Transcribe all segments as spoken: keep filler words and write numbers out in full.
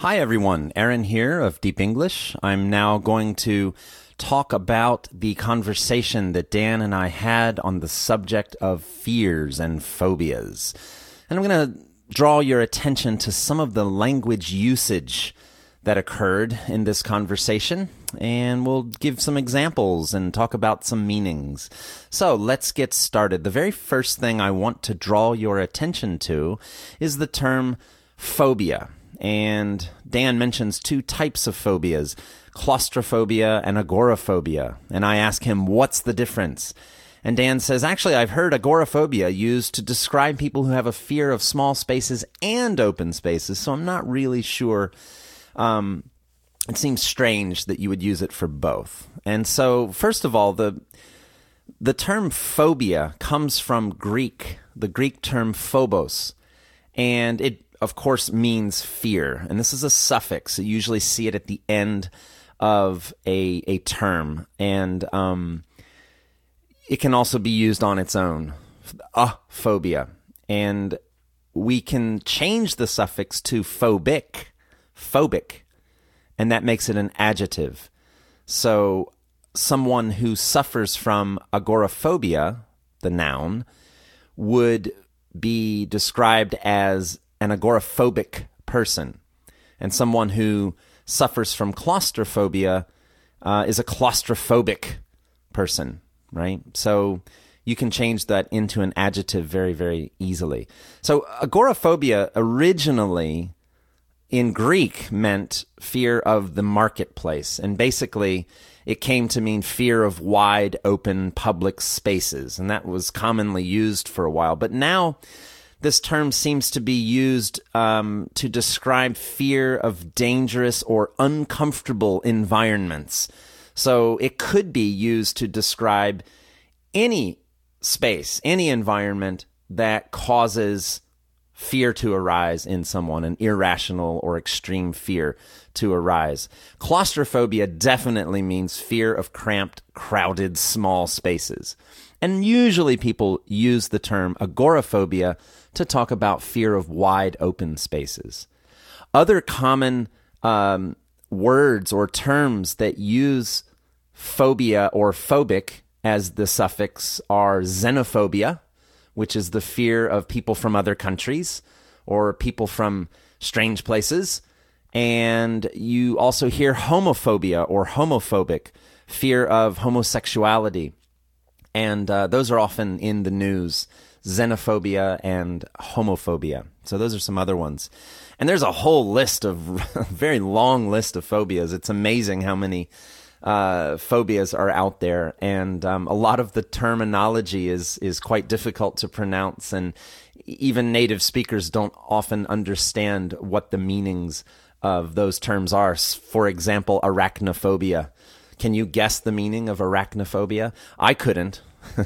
Hi everyone, Aaron here of Deep English. I'm now going to talk about the conversation that Dan and I had on the subject of fears and phobias. And I'm going to draw your attention to some of the language usage that occurred in this conversation, and we'll give some examples and talk about some meanings. So let's get started. The very first thing I want to draw your attention to is the term phobia. And Dan mentions two types of phobias, claustrophobia and agoraphobia. And I ask him, what's the difference? And Dan says, actually, I've heard agoraphobia used to describe people who have a fear of small spaces and open spaces, so I'm not really sure. Um, it seems strange that you would use it for both. And so, first of all, the the term phobia comes from Greek, the Greek term phobos, and it of course, means fear. And this is a suffix. You usually see it at the end of a a term. And um, it can also be used on its own, a phobia. And we can change the suffix to phobic, phobic, and that makes it an adjective. So someone who suffers from agoraphobia, the noun, would be described as an agoraphobic person, and someone who suffers from claustrophobia uh, is a claustrophobic person, right? So you can change that into an adjective very, very easily. So agoraphobia originally in Greek meant fear of the marketplace, and basically it came to mean fear of wide open public spaces, and that was commonly used for a while. But now this term seems to be used um, to describe fear of dangerous or uncomfortable environments. So it could be used to describe any space, any environment that causes fear to arise in someone, an irrational or extreme fear to arise. Claustrophobia definitely means fear of cramped, crowded, small spaces. And usually people use the term agoraphobia to talk about fear of wide open spaces. Other common um, words or terms that use phobia or phobic as the suffix are xenophobia, which is the fear of people from other countries or people from strange places. And you also hear homophobia or homophobic, fear of homosexuality. And uh, those are often in the news, xenophobia and homophobia. So those are some other ones. And there's a whole list of, a very long list of phobias. It's amazing how many uh, phobias are out there. And um, a lot of the terminology is, is quite difficult to pronounce. And even native speakers don't often understand what the meanings of those terms are. For example, arachnophobia. Can you guess the meaning of arachnophobia? I couldn't.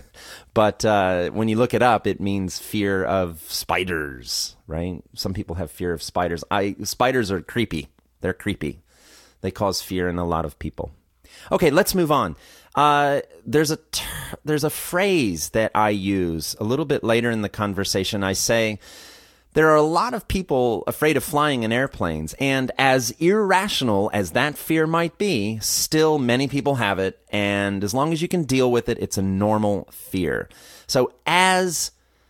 But uh, when you look it up, it means fear of spiders, right? Some people have fear of spiders. I Spiders are creepy. They're creepy. They cause fear in a lot of people. Okay, let's move on. Uh, there's a ter- there's a phrase that I use a little bit later in the conversation. I say, there are a lot of people afraid of flying in airplanes, and as irrational as that fear might be, still many people have it, and as long as you can deal with it, it's a normal fear. So as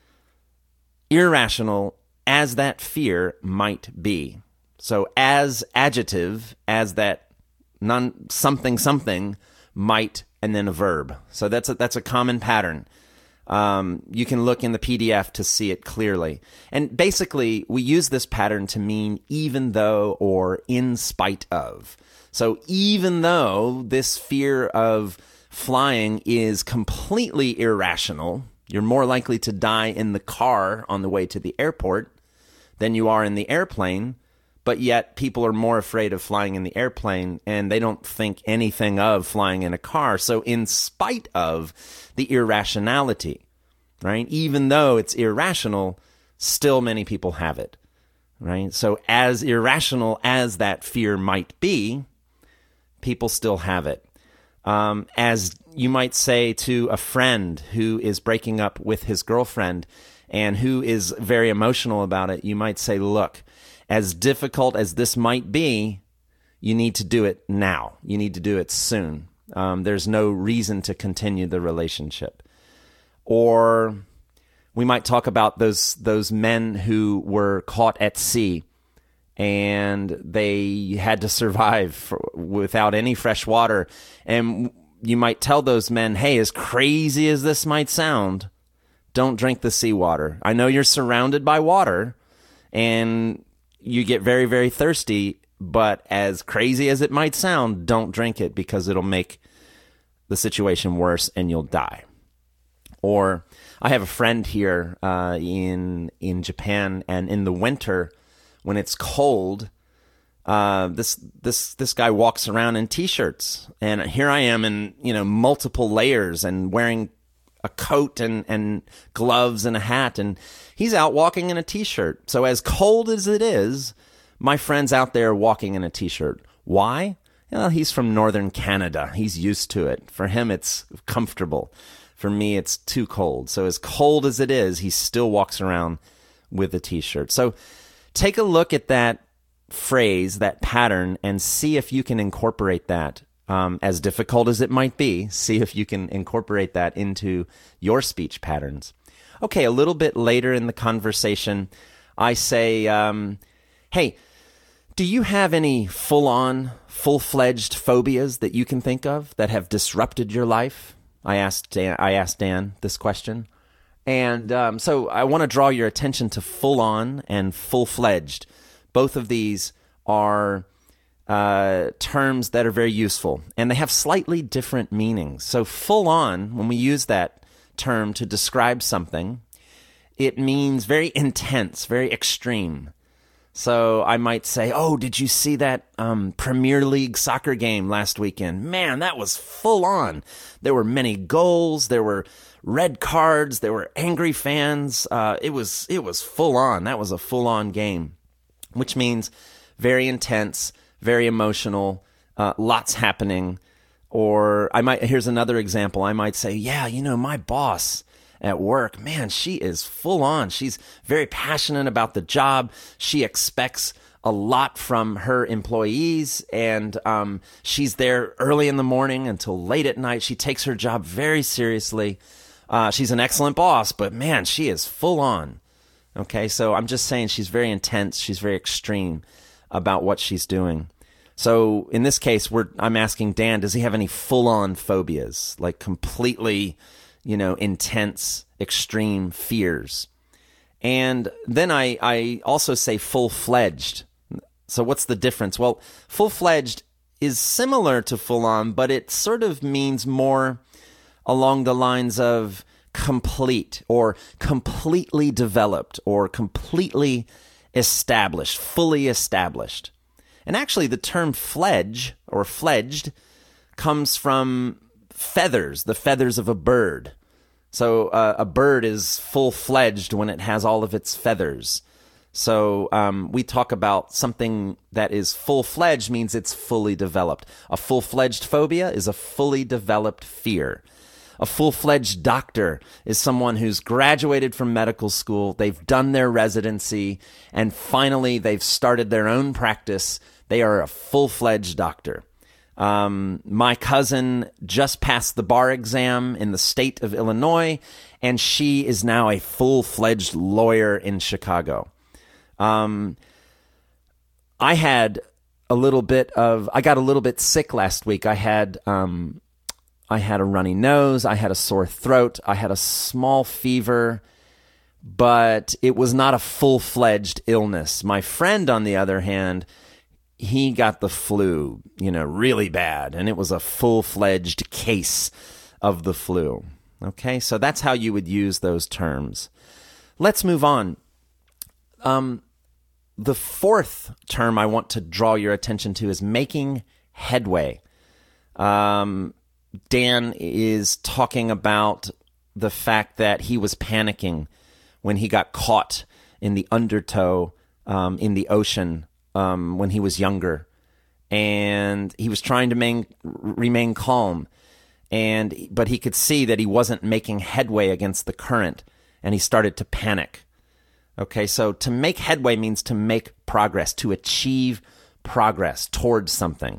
irrational as that fear might be, so as adjective as that non something something might, and then a verb. So that's a, that's a common pattern. Um, you can look in the P D F to see it clearly. And basically, we use this pattern to mean even though or in spite of. So even though this fear of flying is completely irrational, you're more likely to die in the car on the way to the airport than you are in the airplane, but yet people are more afraid of flying in the airplane and they don't think anything of flying in a car. So in spite of the irrationality, right? Even though it's irrational, still many people have it, right? So as irrational as that fear might be, people still have it. Um, as you might say to a friend who is breaking up with his girlfriend and who is very emotional about it, you might say, look, as difficult as this might be, you need to do it now. You need to do it soon. Um, there's no reason to continue the relationship. Or we might talk about those those men who were caught at sea and they had to survive for, without any fresh water. And you might tell those men, hey, as crazy as this might sound, don't drink the seawater. I know you're surrounded by water and you get very, very thirsty, but as crazy as it might sound, don't drink it because it'll make the situation worse and you'll die. Or I have a friend here uh, in in Japan, and in the winter, when it's cold, uh, this this this guy walks around in t-shirts, and here I am in you know multiple layers and wearing a coat and and gloves and a hat, and he's out walking in a t-shirt. So as cold as it is, my friend's out there walking in a t-shirt. Why? Well, he's from northern Canada. He's used to it. For him, it's comfortable. For me, it's too cold. So as cold as it is, he still walks around with a t-shirt. So take a look at that phrase, that pattern, and see if you can incorporate that. Um, as difficult as it might be, see if you can incorporate that into your speech patterns. Okay, a little bit later in the conversation, I say, um, hey, do you have any full-on, full-fledged phobias that you can think of that have disrupted your life? I asked Dan, I asked Dan this question. And um, so I want to draw your attention to full-on and full-fledged. Both of these are uh, terms that are very useful, and they have slightly different meanings. So full-on, when we use that term to describe something, it means very intense, very extreme. So I might say, oh, did you see that um, Premier League soccer game last weekend? Man, that was full on. There were many goals. There were red cards. There were angry fans. Uh, it was it was full on. That was a full on game, which means very intense, very emotional, uh, lots happening. Or I might here's another example. I might say, yeah, you know, my boss at work, man, she is full on. She's very passionate about the job. She expects a lot from her employees, and um, she's there early in the morning until late at night. She takes her job very seriously. Uh, she's an excellent boss, but man, she is full on. Okay, so I'm just saying she's very intense. She's very extreme about what she's doing. So in this case, we're I'm asking Dan, does he have any full on phobias, like completely, you know, intense, extreme fears? And then I, I also say full-fledged. So what's the difference? Well, full-fledged is similar to full-on, but it sort of means more along the lines of complete or completely developed or completely established, fully established. And actually the term fledge or fledged comes from feathers, the feathers of a bird. So uh, a bird is full-fledged when it has all of its feathers. So um, we talk about something that is full-fledged means it's fully developed. A full-fledged phobia is a fully developed fear. A full-fledged doctor is someone who's graduated from medical school, they've done their residency, and finally they've started their own practice. They are a full-fledged doctor. Um, my cousin just passed the bar exam in the state of Illinois, and she is now a full-fledged lawyer in Chicago. Um, I had a little bit of, I got a little bit sick last week. I had, um, I had a runny nose. I had a sore throat. I had a small fever, but it was not a full-fledged illness. My friend, on the other hand, he got the flu, you know, really bad, and it was a full-fledged case of the flu. Okay, so that's how you would use those terms. Let's move on. Um, the fourth term I want to draw your attention to is making headway. Um, Dan is talking about the fact that he was panicking when he got caught in the undertow um, in the ocean Um, when he was younger, and he was trying to main, remain calm, and but he could see that he wasn't making headway against the current, and he started to panic. Okay, so to make headway means to make progress, to achieve progress towards something.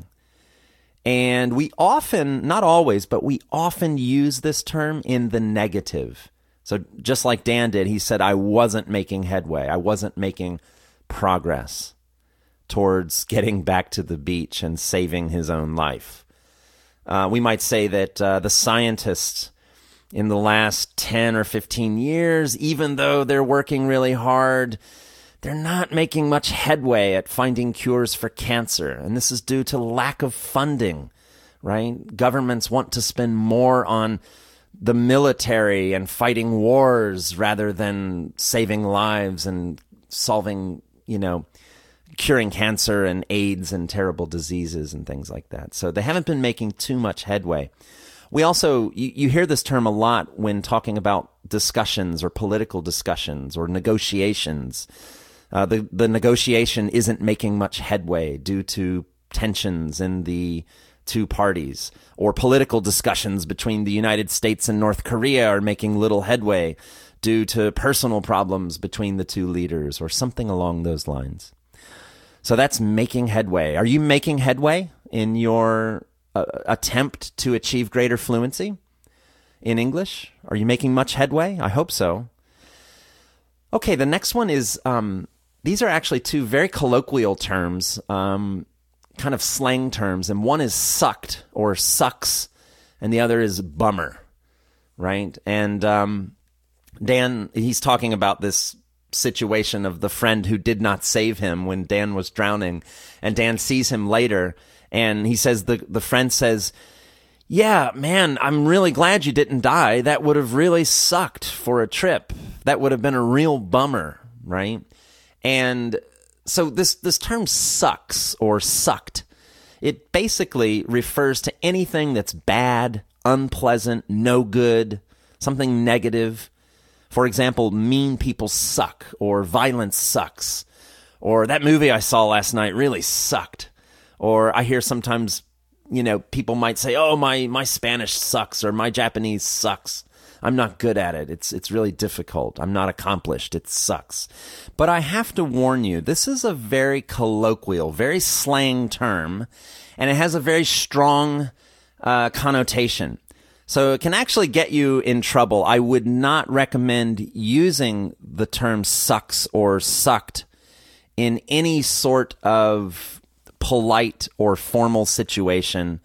And we often, not always, but we often use this term in the negative. So just like Dan did, he said, I wasn't making headway. I wasn't making progress towards getting back to the beach and saving his own life. Uh, we might say that uh, the scientists in the last ten or fifteen years, even though they're working really hard, they're not making much headway at finding cures for cancer. And this is due to lack of funding, right? Governments want to spend more on the military and fighting wars rather than saving lives and solving, you know, curing cancer and AIDS and terrible diseases and things like that. So they haven't been making too much headway. We also, you, you hear this term a lot when talking about discussions or political discussions or negotiations. Uh, the, the negotiation isn't making much headway due to tensions in the two parties, or political discussions between the United States and North Korea are making little headway due to personal problems between the two leaders, or something along those lines. So that's making headway. Are you making headway in your uh, attempt to achieve greater fluency in English? Are you making much headway? I hope so. Okay, the next one is, um, these are actually two very colloquial terms, um, kind of slang terms, and one is sucked or sucks, and the other is bummer, right? And um, Dan, he's talking about this situation of the friend who did not save him when Dan was drowning, and Dan sees him later, and he says, the, the friend says, yeah, man, I'm really glad you didn't die. That would have really sucked for a trip. That would have been a real bummer, right? And so this, this term sucks or sucked, it basically refers to anything that's bad, unpleasant, no good, something negative. For example, mean people suck, or violence sucks, or that movie I saw last night really sucked. Or I hear sometimes, you know, people might say, oh, my, my Spanish sucks, or my Japanese sucks. I'm not good at it. It's it's really difficult. I'm not accomplished. It sucks. But I have to warn you, this is a very colloquial, very slang term, and it has a very strong uh, connotation. So it can actually get you in trouble. I would not recommend using the term sucks or sucked in any sort of polite or formal situation.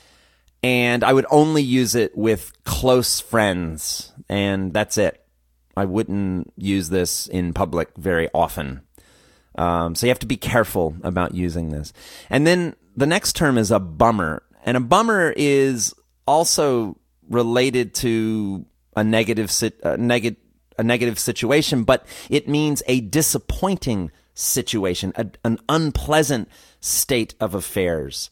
And I would only use it with close friends, and that's it. I wouldn't use this in public very often. Um, so you have to be careful about using this. And then the next term is a bummer. And a bummer is also related to a negative, a neg- a negative situation, but it means a disappointing situation, a, an unpleasant state of affairs.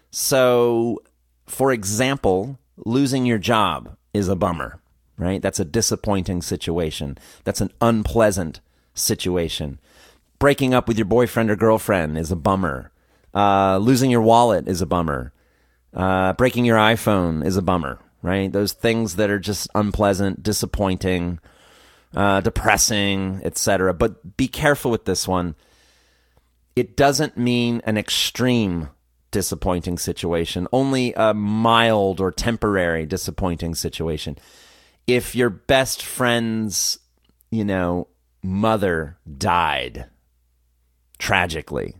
So, for example, losing your job is a bummer, right? That's a disappointing situation. That's an unpleasant situation. Breaking up with your boyfriend or girlfriend is a bummer. Uh, losing your wallet is a bummer. Uh, breaking your iPhone is a bummer, right? Those things that are just unpleasant, disappointing, uh, depressing, et cetera. But be careful with this one. It doesn't mean an extreme disappointing situation, only a mild or temporary disappointing situation. If your best friend's, you know, mother died tragically,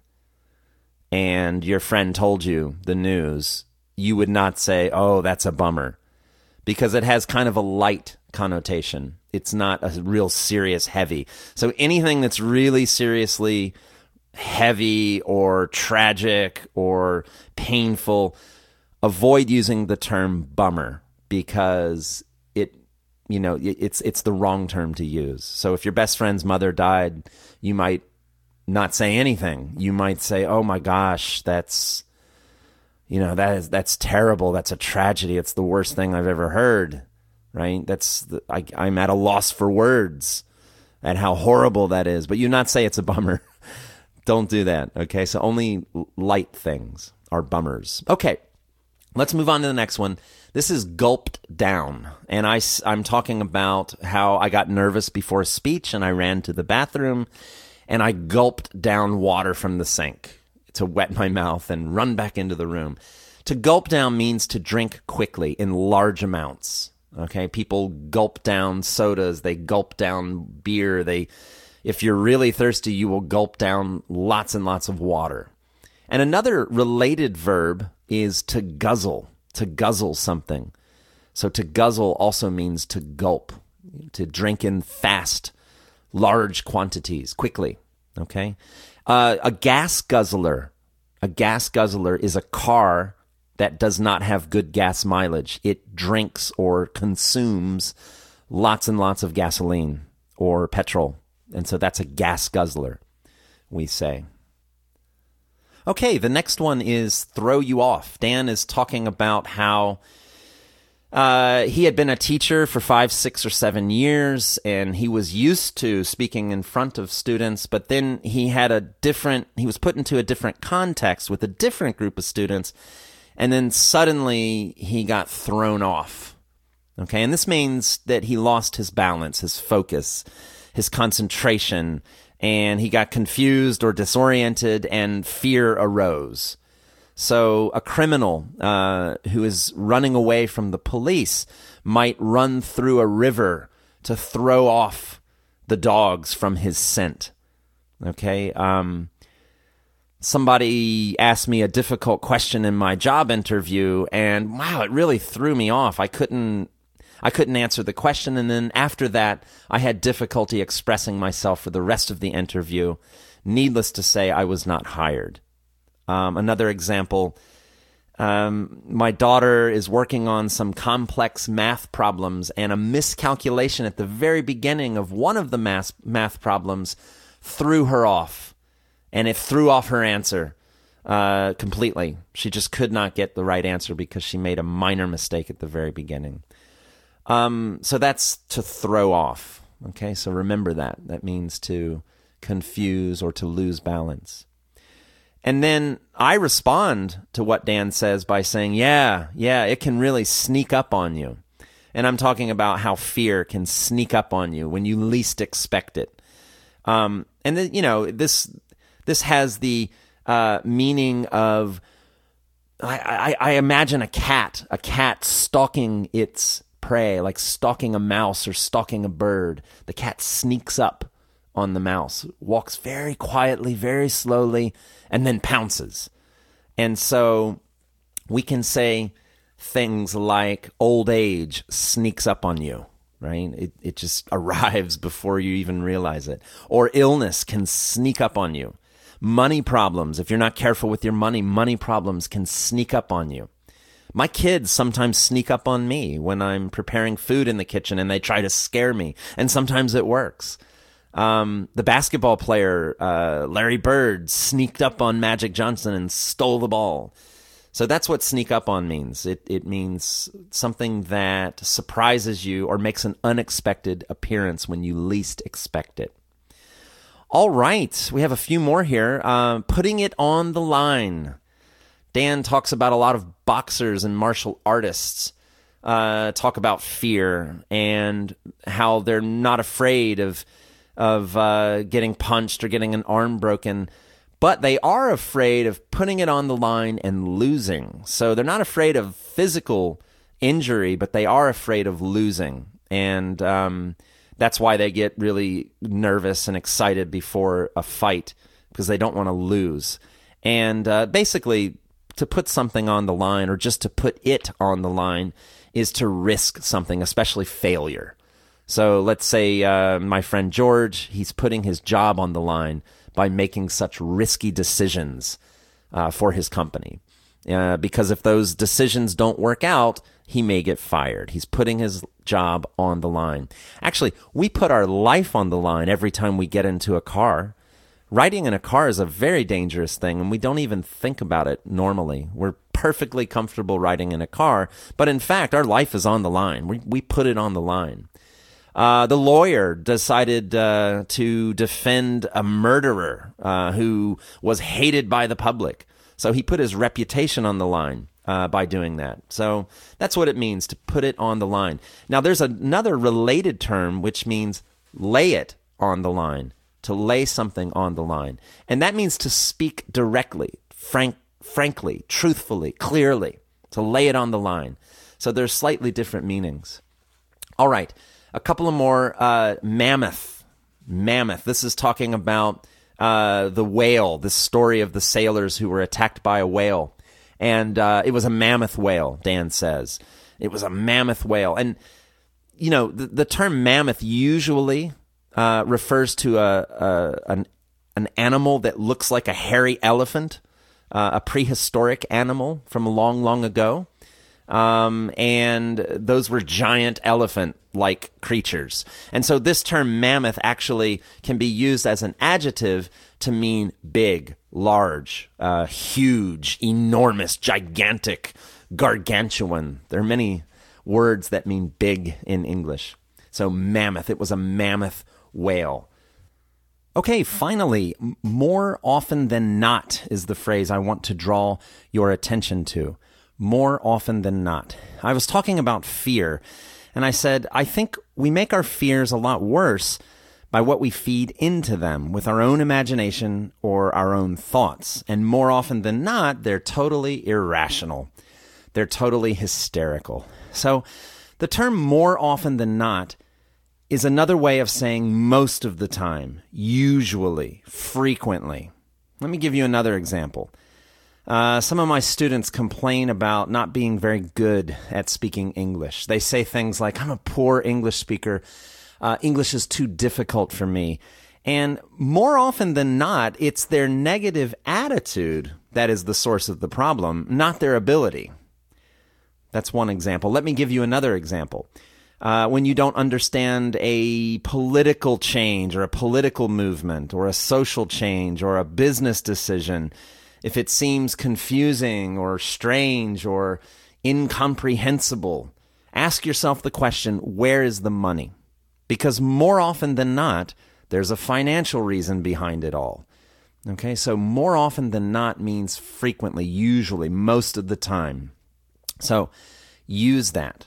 and your friend told you the news, you would not say, oh, that's a bummer, because it has kind of a light connotation. It's not a real serious, heavy. So anything that's really seriously heavy or tragic or painful, avoid using the term bummer, because it, you know, it's it's the wrong term to use. So if your best friend's mother died, you might not say anything. You might say, "Oh my gosh, that's, you know, that is that's terrible. That's a tragedy. It's the worst thing I've ever heard." Right? That's the, I, I'm at a loss for words at how horrible that is. But you not say it's a bummer. Don't do that, okay? So only light things are bummers. Okay, Let's move on to the next one. This is gulped down. And I, I'm talking about how I got nervous before a speech and I ran to the bathroom and I gulped down water from the sink to wet my mouth and run back into the room. To gulp down means to drink quickly in large amounts. Okay, people gulp down sodas, they gulp down beer. They, if you're really thirsty, you will gulp down lots and lots of water. And another related verb is to guzzle, to guzzle something. So to guzzle also means to gulp, to drink in fast, large quantities, quickly. Okay, uh, a gas guzzler, a gas guzzler is a car that does not have good gas mileage. It drinks or consumes lots and lots of gasoline or petrol. And so that's a gas guzzler, we say. Okay, the next one is throw you off. Dan is talking about how uh, he had been a teacher for five, six, or seven years, and he was used to speaking in front of students, but then he had a different, he was put into a different context with a different group of students, and then suddenly he got thrown off. Okay, and this means that he lost his balance, his focus, his concentration, and he got confused or disoriented, and fear arose. So a criminal uh, who is running away from the police might run through a river to throw off the dogs from his scent. Okay, um, somebody asked me a difficult question in my job interview, and wow, it really threw me off. I couldn't I couldn't answer the question, and then after that, I had difficulty expressing myself for the rest of the interview. Needless to say, I was not hired. Um, another example, um, my daughter is working on some complex math problems, and a miscalculation at the very beginning of one of the math, math problems threw her off, and it threw off her answer uh, completely. She just could not get the right answer because she made a minor mistake at the very beginning. Um, so that's to throw off. Okay, so remember that. That means to confuse or to lose balance. And then I respond to what Dan says by saying, yeah, yeah, it can really sneak up on you. And I'm talking about how fear can sneak up on you when you least expect it. Um, and then, you know, this this has the uh, meaning of, I, I, I imagine a cat, a cat stalking its prey, like stalking a mouse or stalking a bird. The cat sneaks up on the mouse, walks very quietly, very slowly, and then pounces. And so we can say things like old age sneaks up on you, right? It it just arrives before you even realize it. Or illness can sneak up on you. Money problems, if you're not careful with your money, money problems can sneak up on you. My kids sometimes sneak up on me when I'm preparing food in the kitchen and they try to scare me. And sometimes it works. Um, the basketball player, uh, Larry Bird, sneaked up on Magic Johnson and stole the ball. So that's what sneak up on means. It, it means something that surprises you or makes an unexpected appearance when you least expect it. All right, we have a few more here. Uh, putting it on the line. Dan talks about a lot of boxers and martial artists uh, talk about fear and how they're not afraid of of uh, getting punched or getting an arm broken, but they are afraid of putting it on the line and losing. So they're not afraid of physical injury, but they are afraid of losing. And um, that's why they get really nervous and excited before a fight, because they don't want to lose. And uh, basically, to put something on the line, or just to put it on the line, is to risk something, especially failure. So let's say uh, my friend George, he's putting his job on the line by making such risky decisions uh, for his company. Uh, because if those decisions don't work out, he may get fired. He's putting his job on the line. Actually, we put our life on the line every time we get into a car. Riding in a car is a very dangerous thing, and we don't even think about it normally. We're perfectly comfortable riding in a car, but in fact, our life is on the line. We we put it on the line. Uh, the lawyer decided uh, to defend a murderer uh, who was hated by the public. So he put his reputation on the line. uh, by doing that. So that's what it means to put it on the line. Now, there's another related term which means lay it on the line, to lay something on the line. And that means to speak directly, frank, frankly, truthfully, clearly, to lay it on the line. So there's slightly different meanings. All right, a couple of more. Uh, mammoth. Mammoth. This is talking about uh, the whale, the story of the sailors who were attacked by a whale. And uh, it was a mammoth whale, Dan says. It was a mammoth whale. And, you know, the, the term mammoth usually uh, refers to a, a an, an animal that looks like a hairy elephant, uh, a prehistoric animal from long, long ago. Um, and those were giant elephant-like creatures. And so this term mammoth actually can be used as an adjective to mean big, large, uh, huge, enormous, gigantic, gargantuan. There are many words that mean big in English. So mammoth, it was a mammoth whale. Okay, finally, more often than not is the phrase I want to draw your attention to. More often than not. I was talking about fear, and I said, I think we make our fears a lot worse by what we feed into them with our own imagination or our own thoughts. And more often than not, they're totally irrational. They're totally hysterical. So the term more often than not is another way of saying most of the time, usually, frequently. Let me give you another example. Uh, some of my students complain about not being very good at speaking English. They say things like, I'm a poor English speaker. Uh, English is too difficult for me. And more often than not, it's their negative attitude that is the source of the problem, not their ability. That's one example. Let me give you another example. Uh, when you don't understand a political change or a political movement or a social change or a business decision, if it seems confusing or strange or incomprehensible, ask yourself the question, where is the money? Because more often than not, there's a financial reason behind it all. Okay, so more often than not means frequently, usually, most of the time. So use that.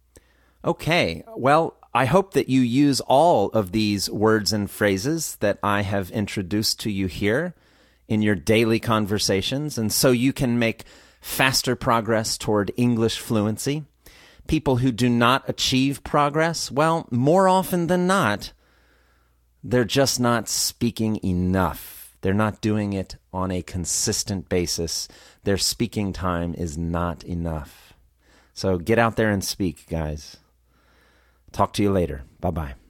Okay, well, I hope that you use all of these words and phrases that I have introduced to you here in your daily conversations, and so you can make faster progress toward English fluency. People who do not achieve progress, well, more often than not, they're just not speaking enough. They're not doing it on a consistent basis. Their speaking time is not enough. So get out there and speak, guys. Talk to you later. Bye-bye.